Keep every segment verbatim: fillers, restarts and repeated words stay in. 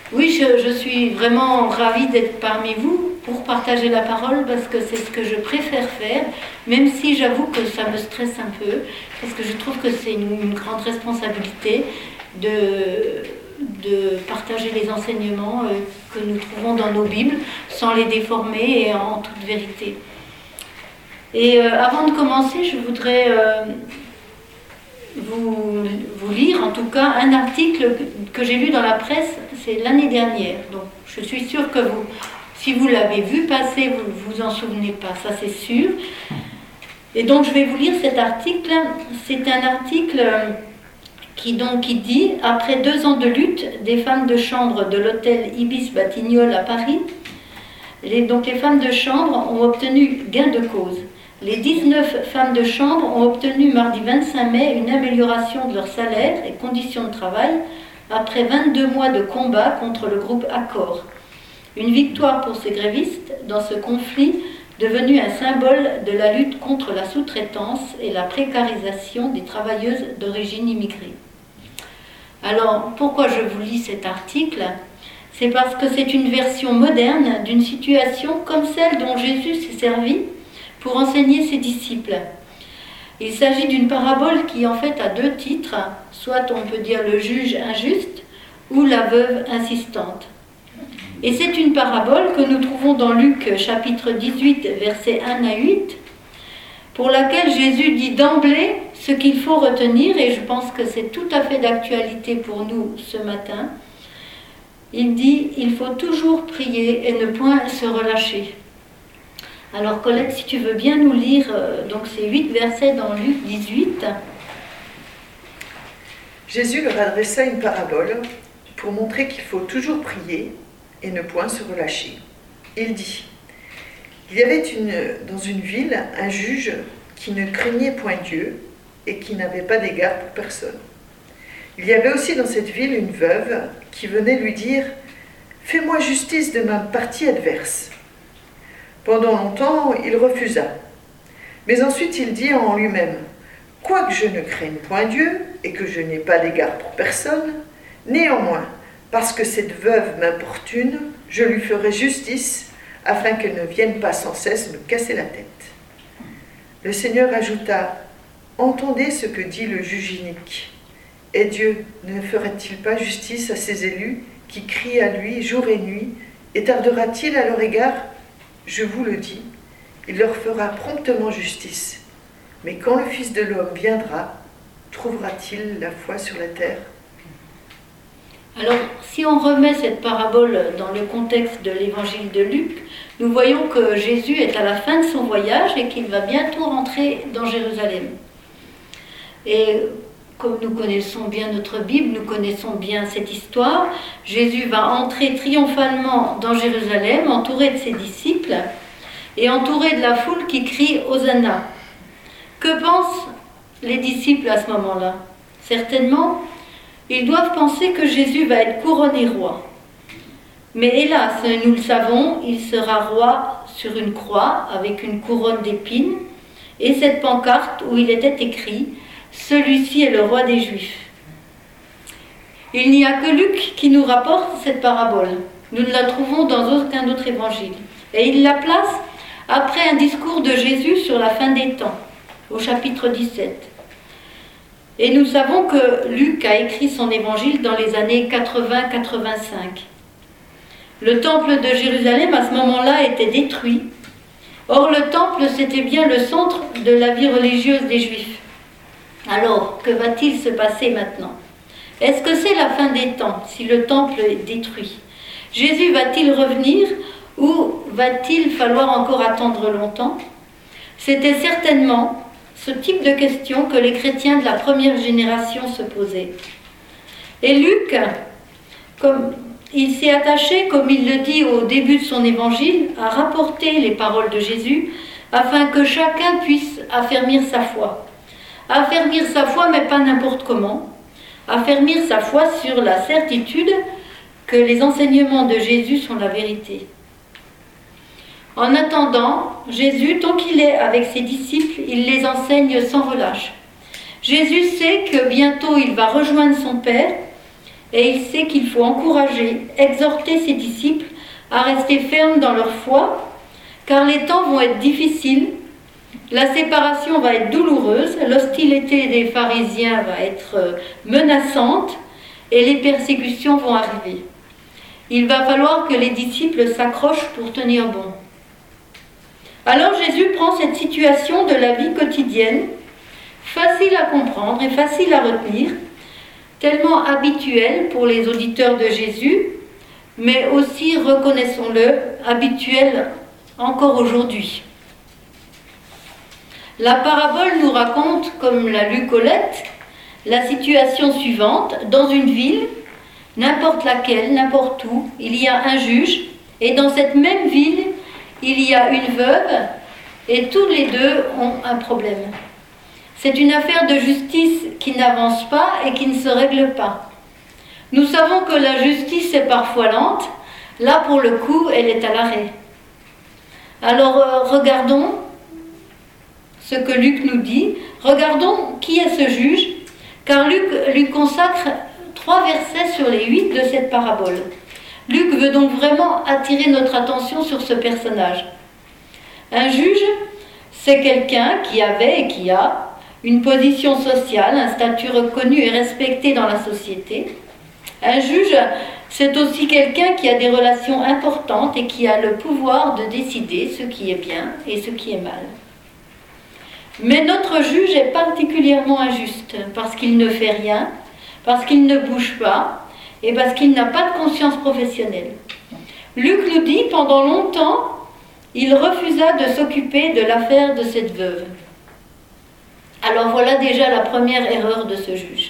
Oui, je, je suis vraiment ravie d'être parmi vous pour partager la parole parce que c'est ce que je préfère faire, même si j'avoue que ça me stresse un peu, parce que je trouve que c'est une, une grande responsabilité de, de partager les enseignements euh, que nous trouvons dans nos Bibles sans les déformer et en toute vérité. Et euh, avant de commencer, je voudrais euh, vous, vous lire en tout cas un article que j'ai lu dans la presse, c'est l'année dernière. Donc je suis sûre que vous, si vous l'avez vu passer, vous ne vous en souvenez pas, ça c'est sûr. Et donc je vais vous lire cet article. C'est un article qui, donc, qui dit « Après deux ans de lutte des femmes de chambre de l'hôtel Ibis Batignolles à Paris, les, donc les femmes de chambre ont obtenu gain de cause. Les dix-neuf femmes de chambre ont obtenu mardi vingt-cinq mai une amélioration de leur salaire et conditions de travail après vingt-deux mois de combat contre le groupe Accor. Une victoire pour ces grévistes dans ce conflit devenu un symbole de la lutte contre la sous-traitance et la précarisation des travailleuses d'origine immigrée. » Alors, pourquoi je vous lis cet article ? C'est parce que c'est une version moderne d'une situation comme celle dont Jésus s'est servi pour enseigner ses disciples. Il s'agit d'une parabole qui en fait a deux titres, soit on peut dire le juge injuste ou la veuve insistante. Et c'est une parabole que nous trouvons dans Luc chapitre dix-huit, versets un à huit, pour laquelle Jésus dit d'emblée ce qu'il faut retenir, et je pense que c'est tout à fait d'actualité pour nous ce matin. Il dit « Il faut toujours prier et ne point se relâcher ». Alors Colette, si tu veux bien nous lire euh, donc ces huit versets dans Luc dix-huit. Jésus leur adressa une parabole pour montrer qu'il faut toujours prier et ne point se relâcher. Il dit, il y avait une, dans une ville un juge qui ne craignait point Dieu et qui n'avait pas d'égard pour personne. Il y avait aussi dans cette ville une veuve qui venait lui dire « Fais-moi justice de ma partie adverse ». Pendant longtemps, il refusa. Mais ensuite il dit en lui-même « Quoique je ne craigne point Dieu et que je n'ai pas d'égard pour personne, néanmoins, parce que cette veuve m'importune, je lui ferai justice, afin qu'elle ne vienne pas sans cesse me casser la tête. » Le Seigneur ajouta « Entendez ce que dit le juge inique. Et Dieu ne ferait-il pas justice à ses élus qui crient à lui jour et nuit, et tardera-t-il à leur égard ? Je vous le dis, il leur fera promptement justice. Mais quand le Fils de l'homme viendra, trouvera-t-il la foi sur la terre ? » Alors, si on remet cette parabole dans le contexte de l'évangile de Luc, nous voyons que Jésus est à la fin de son voyage et qu'il va bientôt rentrer dans Jérusalem. Et comme nous connaissons bien notre Bible, nous connaissons bien cette histoire, Jésus va entrer triomphalement dans Jérusalem, entouré de ses disciples et entouré de la foule qui crie « Hosanna ». Que pensent les disciples à ce moment-là ? Certainement, ils doivent penser que Jésus va être couronné roi. Mais hélas, nous le savons, il sera roi sur une croix avec une couronne d'épines et cette pancarte où il était écrit « Celui-ci est le roi des Juifs ». Il n'y a que Luc qui nous rapporte cette parabole. Nous ne la trouvons dans aucun autre évangile. Et il la place après un discours de Jésus sur la fin des temps, au chapitre dix-sept. Et nous savons que Luc a écrit son évangile dans les années quatre-vingts quatre-vingt-cinq. Le temple de Jérusalem, à ce moment-là, était détruit. Or, le temple, c'était bien le centre de la vie religieuse des Juifs. Alors, que va-t-il se passer maintenant ? Est-ce que c'est la fin des temps, si le temple est détruit ? Jésus va-t-il revenir ou va-t-il falloir encore attendre longtemps ? C'était certainement ce type de questions que les chrétiens de la première génération se posaient. Et Luc, comme il s'est attaché, comme il le dit au début de son évangile, à rapporter les paroles de Jésus afin que chacun puisse affermir sa foi. Affermir sa foi, mais pas n'importe comment. Affermir sa foi sur la certitude que les enseignements de Jésus sont la vérité. En attendant, Jésus, tant qu'il est avec ses disciples, il les enseigne sans relâche. Jésus sait que bientôt il va rejoindre son Père et il sait qu'il faut encourager, exhorter ses disciples à rester fermes dans leur foi, car les temps vont être difficiles, la séparation va être douloureuse, l'hostilité des pharisiens va être menaçante et les persécutions vont arriver. Il va falloir que les disciples s'accrochent pour tenir bon. Alors Jésus prend cette situation de la vie quotidienne, facile à comprendre et facile à retenir, tellement habituelle pour les auditeurs de Jésus, mais aussi, reconnaissons-le, habituelle encore aujourd'hui. La parabole nous raconte, comme l'a lu Colette, la situation suivante. Dans une ville, n'importe laquelle, n'importe où, il y a un juge, et dans cette même ville, il y a une veuve, et tous les deux ont un problème. C'est une affaire de justice qui n'avance pas et qui ne se règle pas. Nous savons que la justice est parfois lente, là pour le coup, elle est à l'arrêt. Alors euh, regardons ce que Luc nous dit, regardons qui est ce juge, car Luc lui consacre trois versets sur les huit de cette parabole. Luc veut donc vraiment attirer notre attention sur ce personnage. Un juge, c'est quelqu'un qui avait et qui a une position sociale, un statut reconnu et respecté dans la société. Un juge, c'est aussi quelqu'un qui a des relations importantes et qui a le pouvoir de décider ce qui est bien et ce qui est mal. Mais notre juge est particulièrement injuste parce qu'il ne fait rien, parce qu'il ne bouge pas et parce qu'il n'a pas de conscience professionnelle. Luc nous dit, pendant longtemps, il refusa de s'occuper de l'affaire de cette veuve. Alors voilà déjà la première erreur de ce juge.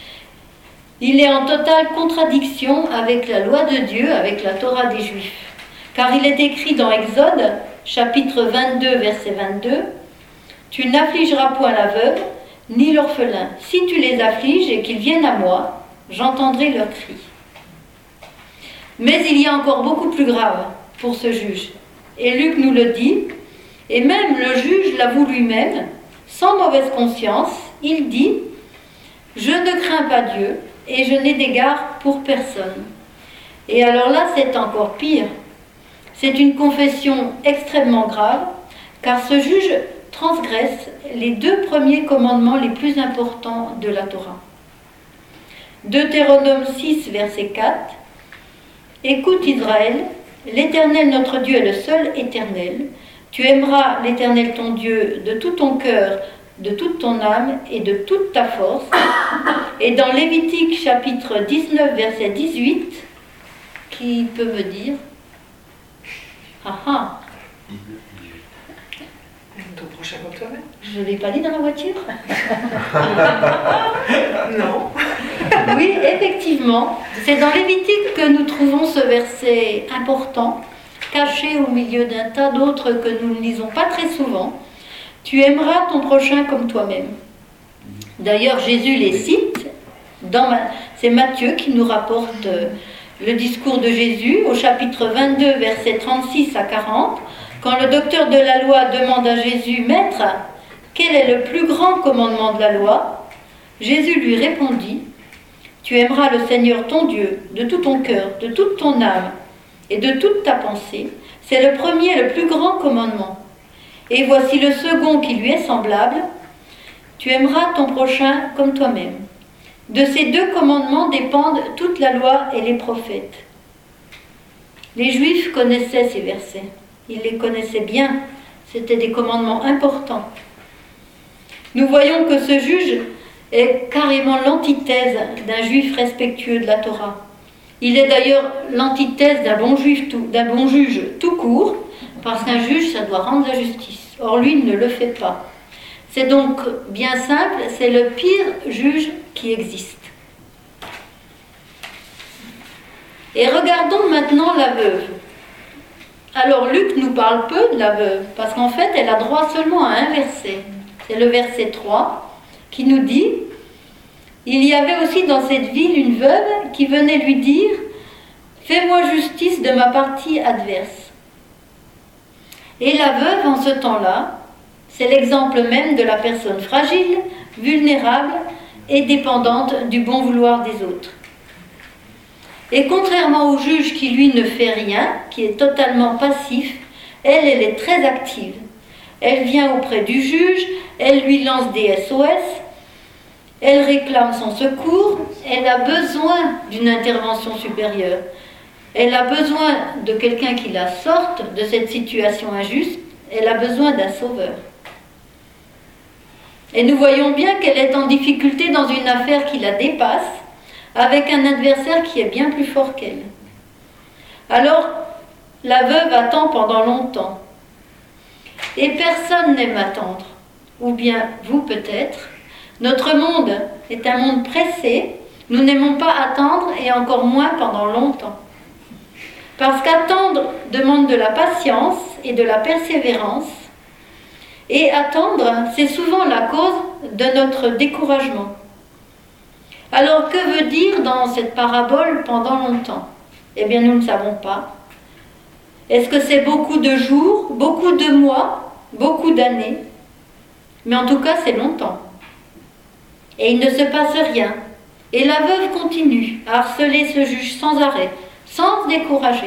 Il est en totale contradiction avec la loi de Dieu, avec la Torah des Juifs. Car il est écrit dans Exode, chapitre vingt-deux, verset vingt-deux, « Tu n'affligeras point la veuve, ni l'orphelin. Si tu les affliges et qu'ils viennent à moi, j'entendrai leurs cris. » Mais il y a encore beaucoup plus grave pour ce juge. Et Luc nous le dit, et même le juge l'avoue lui-même, sans mauvaise conscience, il dit « Je ne crains pas Dieu, et je n'ai d'égard pour personne. » Et alors là, c'est encore pire. C'est une confession extrêmement grave, car ce juge transgresse les deux premiers commandements les plus importants de la Torah. Deutéronome six, verset quatre. « Écoute Israël, l'Éternel notre Dieu est le seul éternel. Tu aimeras l'Éternel ton Dieu de tout ton cœur, de toute ton âme et de toute ta force. » Et dans Lévitique chapitre dix-neuf, verset dix-huit, qui peut me dire? Ah ah! Ton prochain comme toi-même? Je ne l'ai pas dit dans la voiture? Non. Oui, effectivement, c'est dans Lévitique que nous trouvons ce verset important, caché au milieu d'un tas d'autres que nous ne lisons pas très souvent. Tu aimeras ton prochain comme toi-même. D'ailleurs, Jésus les cite, dans Ma... c'est Matthieu qui nous rapporte le discours de Jésus au chapitre vingt-deux, versets trente-six à quarante, quand le docteur de la loi demande à Jésus, « Maître, quel est le plus grand commandement de la loi ?» Jésus lui répondit, « Tu aimeras le Seigneur ton Dieu de tout ton cœur, de toute ton âme et de toute ta pensée. C'est le premier et le plus grand commandement. Et voici le second qui lui est semblable. Tu aimeras ton prochain comme toi-même. » De ces deux commandements dépendent toute la loi et les prophètes. Les Juifs connaissaient ces versets. Ils les connaissaient bien. C'était des commandements importants. Nous voyons que ce juge est carrément l'antithèse d'un juif respectueux de la Torah. Il est d'ailleurs l'antithèse d'un bon juif, tout, d'un bon juge tout court, parce qu'un juge, ça doit rendre la justice. Or, lui, il ne le fait pas. C'est donc bien simple, c'est le pire juge qui existe. Et regardons maintenant la veuve. Alors, Luc nous parle peu de la veuve, parce qu'en fait, elle a droit seulement à un verset. C'est le verset trois, qui nous dit « Il y avait aussi dans cette ville une veuve qui venait lui dire « Fais-moi justice de ma partie adverse. » Et la veuve, en ce temps-là, c'est l'exemple même de la personne fragile, vulnérable et dépendante du bon vouloir des autres. Et contrairement au juge qui, lui, ne fait rien, qui est totalement passif, elle, elle est très active. Elle vient auprès du juge, elle lui lance des S O S, elle réclame son secours, elle a besoin d'une intervention supérieure. Elle a besoin de quelqu'un qui la sorte de cette situation injuste, elle a besoin d'un sauveur. Et nous voyons bien qu'elle est en difficulté dans une affaire qui la dépasse, avec un adversaire qui est bien plus fort qu'elle. Alors, la veuve attend pendant longtemps. Et personne n'aime attendre. Ou bien, vous peut-être. Notre monde est un monde pressé. Nous n'aimons pas attendre et encore moins pendant longtemps. Parce qu'attendre demande de la patience et de la persévérance. Et attendre, c'est souvent la cause de notre découragement. Alors, que veut dire dans cette parabole pendant longtemps? Eh bien, nous ne savons pas. Est-ce que c'est beaucoup de jours, beaucoup de mois, beaucoup d'années? Mais en tout cas, c'est longtemps. Et il ne se passe rien. Et la veuve continue à harceler ce juge sans arrêt, sans se décourager.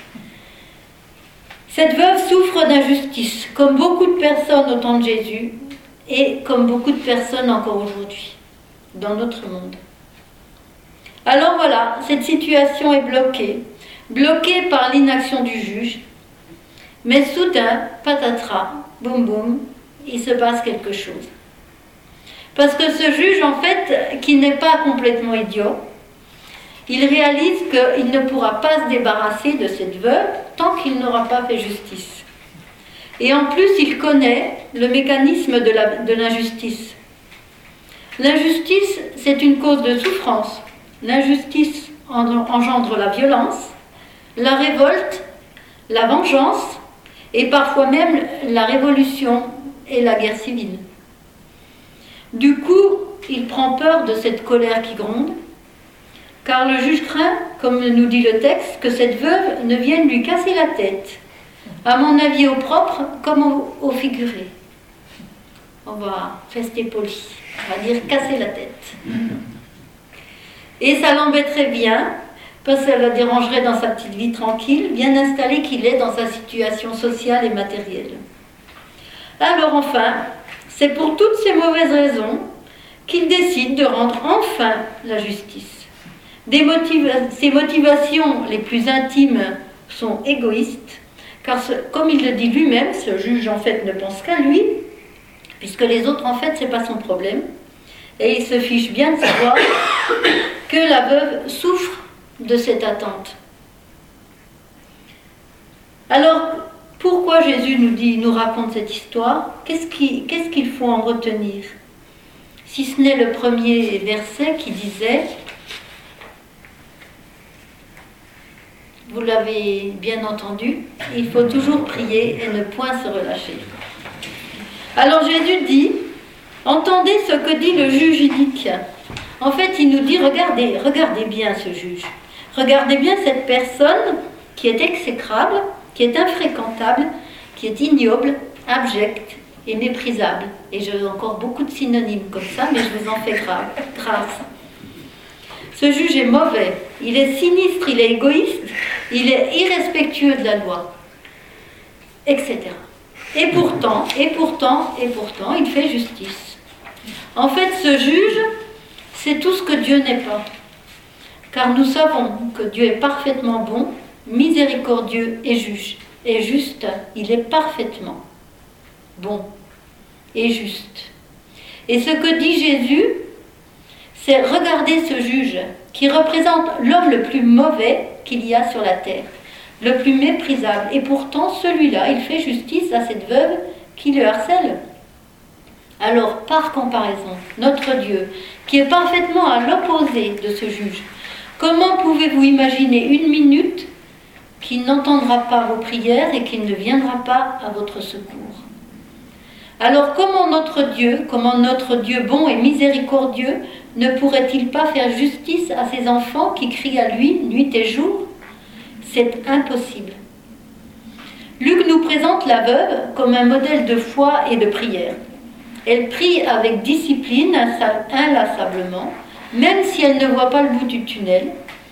Cette veuve souffre d'injustice, comme beaucoup de personnes au temps de Jésus, et comme beaucoup de personnes encore aujourd'hui, dans notre monde. Alors voilà, cette situation est bloquée, bloquée par l'inaction du juge. Mais soudain, patatras, boum boum, il se passe quelque chose. Parce que ce juge, en fait, qui n'est pas complètement idiot, il réalise qu'il ne pourra pas se débarrasser de cette veuve tant qu'il n'aura pas fait justice. Et en plus, il connaît le mécanisme de, la, de l'injustice. L'injustice, c'est une cause de souffrance. L'injustice engendre la violence, la révolte, la vengeance et parfois même la révolution et la guerre civile. Du coup, il prend peur de cette colère qui gronde, car le juge craint, comme nous dit le texte, que cette veuve ne vienne lui casser la tête, à mon avis au propre comme au, au figuré. On va rester poli, on va dire casser la tête. Et ça l'embêterait bien, parce que ça la dérangerait dans sa petite vie tranquille, bien installé qu'il est dans sa situation sociale et matérielle. Alors enfin, c'est pour toutes ces mauvaises raisons qu'il décide de rendre enfin la justice. Des motiva- ses motivations les plus intimes sont égoïstes, car ce, comme il le dit lui-même, ce juge en fait ne pense qu'à lui, puisque les autres en fait c'est pas son problème, et il se fiche bien de savoir que la veuve souffre de cette attente. Alors, pourquoi Jésus nous dit, nous raconte cette histoire? Qu'est-ce qui, qu'est-ce qu'il faut en retenir? Si ce n'est le premier verset qui disait, vous l'avez bien entendu, il faut toujours prier et ne point se relâcher. Alors Jésus dit, entendez ce que dit le juge inique. En fait, il nous dit, regardez, regardez bien ce juge. Regardez bien cette personne qui est exécrable, qui est infréquentable, qui est ignoble, abjecte et méprisable. Et j'ai encore beaucoup de synonymes comme ça, mais je vous en fais grave, grâce. Ce juge est mauvais, il est sinistre, il est égoïste, il est irrespectueux de la loi, et cetera. Et pourtant, et pourtant, et pourtant, il fait justice. En fait, ce juge, c'est tout ce que Dieu n'est pas. Car nous savons que Dieu est parfaitement bon, miséricordieux et juge. Et juste, il est parfaitement bon et juste. Et ce que dit Jésus, c'est regarder ce juge qui représente l'homme le plus mauvais qu'il y a sur la terre, le plus méprisable. Et pourtant, celui-là, il fait justice à cette veuve qui le harcèle. Alors, par comparaison, notre Dieu, qui est parfaitement à l'opposé de ce juge, comment pouvez-vous imaginer une minute qu'il n'entendra pas vos prières et qu'il ne viendra pas à votre secours? Alors comment notre Dieu, comment notre Dieu bon et miséricordieux, ne pourrait-il pas faire justice à ses enfants qui crient à lui nuit et jour? C'est impossible. Luc nous présente la veuve comme un modèle de foi et de prière. Elle prie avec discipline, inlassablement, même si elle ne voit pas le bout du tunnel.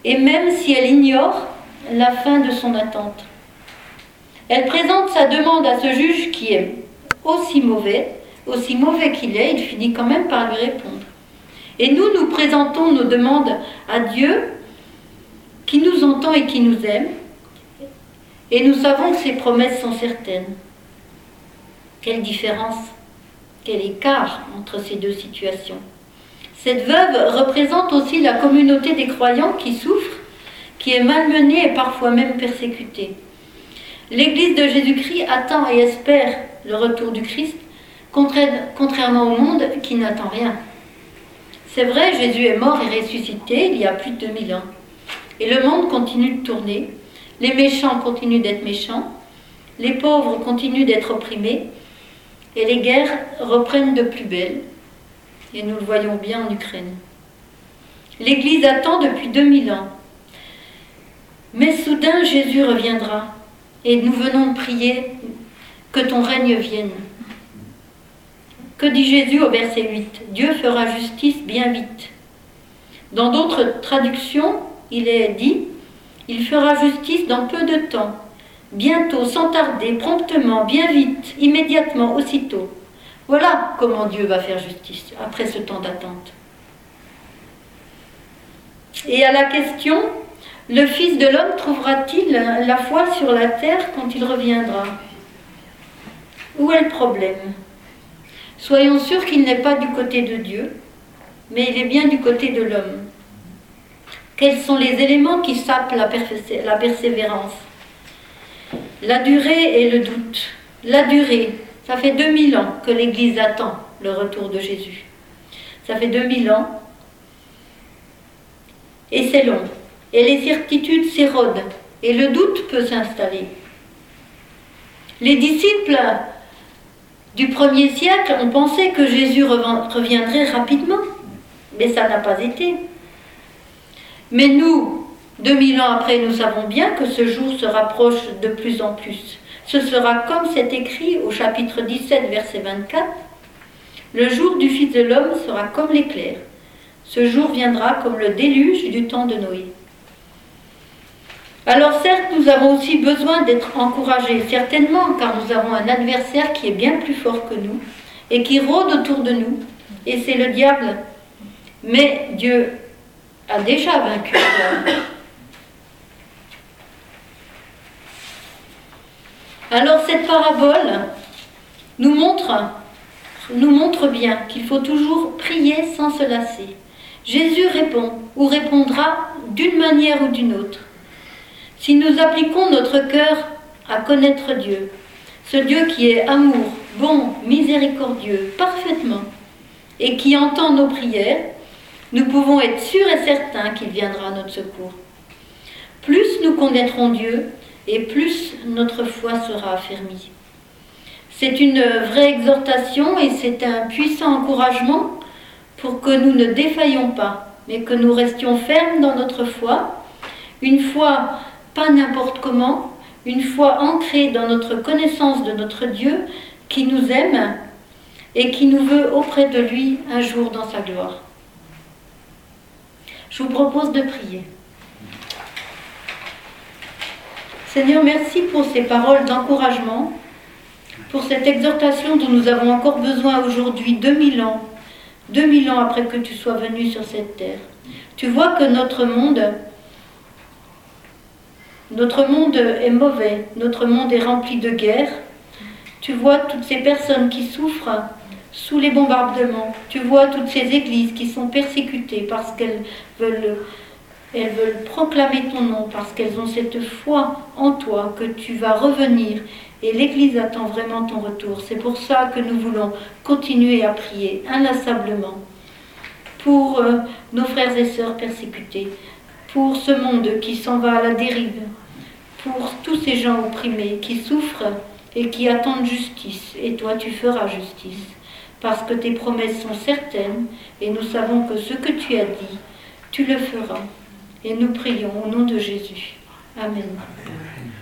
et même si elle ignore la fin de son attente. Elle présente sa demande à ce juge qui est aussi mauvais, aussi mauvais qu'il est, il finit quand même par lui répondre. Et nous, nous présentons nos demandes à Dieu, qui nous entend et qui nous aime, et nous savons que ses promesses sont certaines. Quelle différence, quel écart entre ces deux situations. Cette veuve représente aussi la communauté des croyants qui souffrent, qui est malmenée et parfois même persécutée. L'Église de Jésus-Christ attend et espère le retour du Christ, contrairement au monde qui n'attend rien. C'est vrai, Jésus est mort et ressuscité il y a plus de deux mille ans. Et le monde continue de tourner, les méchants continuent d'être méchants, les pauvres continuent d'être opprimés, et les guerres reprennent de plus belle. Et nous le voyons bien en Ukraine. L'Église attend depuis deux mille ans. Mais soudain, Jésus reviendra. Et nous venons de prier que ton règne vienne. Que dit Jésus au verset huit? Dieu fera justice bien vite. Dans d'autres traductions, il est dit, il fera justice dans peu de temps, bientôt, sans tarder, promptement, bien vite, immédiatement, aussitôt. Voilà comment Dieu va faire justice après ce temps d'attente. Et à la question, le Fils de l'homme trouvera-t-il la foi sur la terre quand il reviendra? Où est le problème? Soyons sûrs qu'il n'est pas du côté de Dieu, mais il est bien du côté de l'homme. Quels sont les éléments qui sapent la, persé- la persévérance? La durée et le doute. La durée, ça fait deux mille ans que l'Église attend le retour de Jésus. Ça fait deux mille ans, et c'est long. Et les certitudes s'érodent, et le doute peut s'installer. Les disciples du premier siècle ont pensé que Jésus reviendrait rapidement, mais ça n'a pas été. Mais nous, deux mille ans après, nous savons bien que ce jour se rapproche de plus en plus. Ce sera comme c'est écrit au chapitre dix-sept, verset vingt-quatre. Le jour du Fils de l'homme sera comme l'éclair. Ce jour viendra comme le déluge du temps de Noé. Alors certes, nous avons aussi besoin d'être encouragés, certainement, car nous avons un adversaire qui est bien plus fort que nous et qui rôde autour de nous, et c'est le diable. Mais Dieu a déjà vaincu le diable. Alors cette parabole nous montre, nous montre bien qu'il faut toujours prier sans se lasser. Jésus répond ou répondra d'une manière ou d'une autre. Si nous appliquons notre cœur à connaître Dieu, ce Dieu qui est amour, bon, miséricordieux, parfaitement, et qui entend nos prières, nous pouvons être sûrs et certains qu'il viendra à notre secours. Plus nous connaîtrons Dieu, et plus notre foi sera affermie. C'est une vraie exhortation et c'est un puissant encouragement pour que nous ne défaillions pas, mais que nous restions fermes dans notre foi, une foi pas n'importe comment, une foi ancrée dans notre connaissance de notre Dieu qui nous aime et qui nous veut auprès de lui un jour dans sa gloire. Je vous propose de prier. Seigneur, merci pour ces paroles d'encouragement, pour cette exhortation dont nous avons encore besoin aujourd'hui, deux mille ans, deux mille ans après que tu sois venu sur cette terre. Tu vois que notre monde, notre monde est mauvais, notre monde est rempli de guerres. Tu vois toutes ces personnes qui souffrent sous les bombardements. Tu vois toutes ces églises qui sont persécutées parce qu'elles veulent... Elles veulent proclamer ton nom parce qu'elles ont cette foi en toi que tu vas revenir et l'Église attend vraiment ton retour. C'est pour ça que nous voulons continuer à prier inlassablement pour euh, nos frères et sœurs persécutés, pour ce monde qui s'en va à la dérive, pour tous ces gens opprimés qui souffrent et qui attendent justice. Et toi, tu feras justice parce que tes promesses sont certaines et nous savons que ce que tu as dit, tu le feras. Et nous prions au nom de Jésus. Amen. Amen.